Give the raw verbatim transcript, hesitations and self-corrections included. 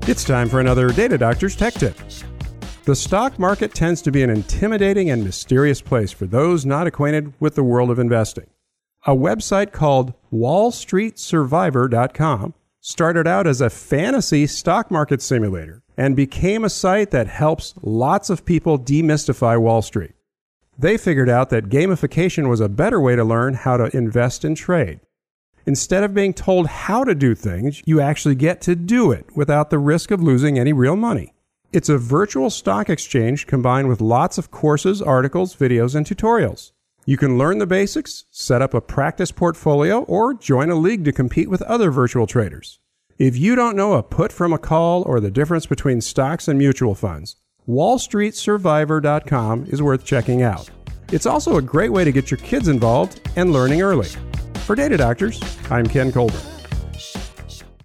It's time for another Data Doctor's Tech Tip. The stock market tends to be an intimidating and mysterious place for those not acquainted with the world of investing. A website called wall street survivor dot com started out as a fantasy stock market simulator and became a site that helps lots of people demystify Wall Street. They figured out that gamification was a better way to learn how to invest and trade. Instead of being told how to do things, you actually get to do it without the risk of losing any real money. It's a virtual stock exchange combined with lots of courses, articles, videos, and tutorials. You can learn the basics, set up a practice portfolio, or join a league to compete with other virtual traders. If you don't know a put from a call or the difference between stocks and mutual funds, wall street survivor dot com is worth checking out. It's also a great way to get your kids involved and learning early. For Data Doctors, I'm Ken Colburn.